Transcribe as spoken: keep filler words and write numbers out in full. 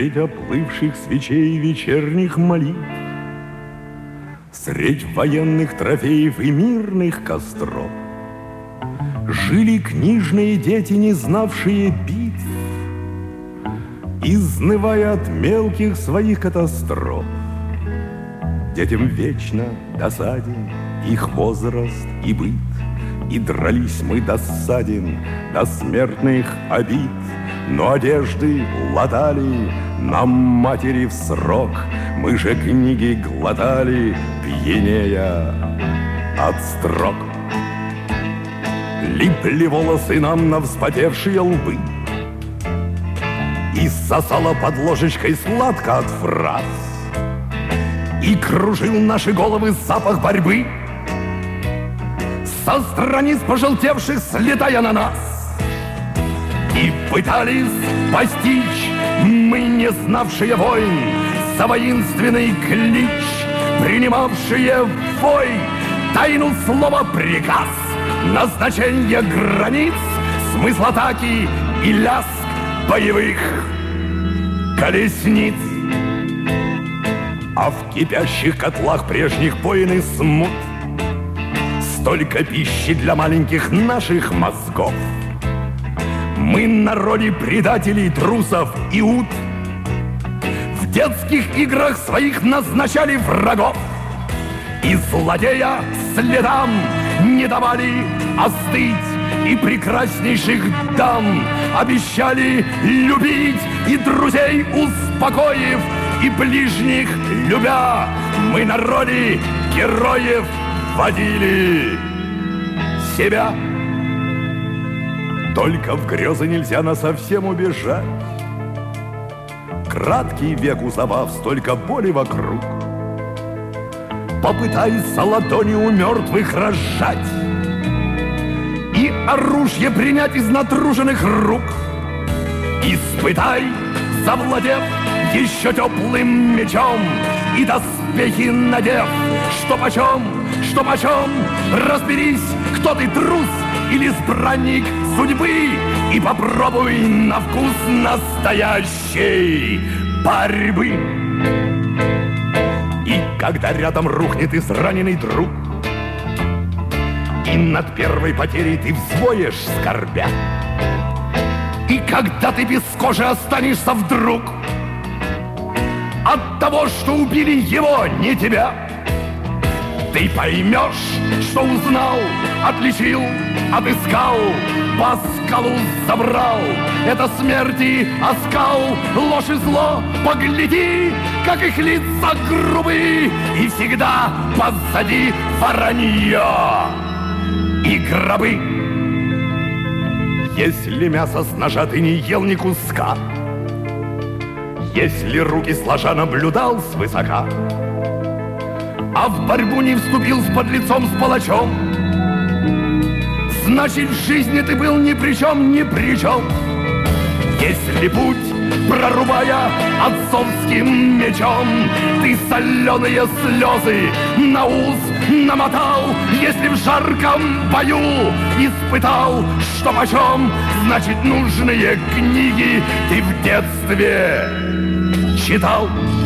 Средь оплывших свечей вечерних молитв, средь военных трофеев и мирных костров жили книжные дети, не знавшие битв, изнывая от мелких своих катастроф. Детям вечно досаден их возраст и быт, и дрались мы досаден до смертных обид. Но одежды латали нам матери в срок, мы же книги глотали, пьянея от строк. Липли волосы нам на вспотевшие лбы, и сосала под ложечкой сладко от фраз, и кружил наши головы запах борьбы со страниц пожелтевших, слетая на нас. И пытались постичь мы, не знавшие войн, за воинственный клич, принимавшие вой, тайну слова приказ, назначение границ, смысл атаки и лязг боевых колесниц. А в кипящих котлах прежних войн и смут столько пищи для маленьких наших мозгов. Мы на роли предателей, трусов и ут в детских играх своих назначали врагов, и злодея следам не давали остыть, и прекраснейших дам обещали любить, и друзей успокоив, и ближних любя, мы на роли героев водили себя. Только в грезы нельзя насовсем убежать. Краткий век у забав, столько боли вокруг. Попытайся ладони у мертвых разжать и оружие принять из натруженных рук. Испытай, завладев еще теплым мечом, и доспехи надев, что почем, что почем, разберись, кто ты, трус или избранник судьбы, и попробуй на вкус настоящей борьбы. И когда рядом рухнет израненный друг, и над первой потерей ты взвоешь скорбя, и когда ты без кожи останешься вдруг от того, что убили его, не тебя, ты поймешь, что узнал, отличил, отыскал, по скалу забрал. Это смерти оскал, ложь и зло, погляди, как их лица грубы, и всегда позади воронье и гробы. Если мясо с ножа ты не ел ни куска, если руки сложа наблюдал свысока, а в борьбу не вступил с подлецом, с палачом, значит, в жизни ты был ни при чем, ни при чем. Если путь, прорубая отцовским мечом, ты соленые слезы на ус намотал, если в жарком бою испытал, что почем, значит, нужные книги ты в детстве читал.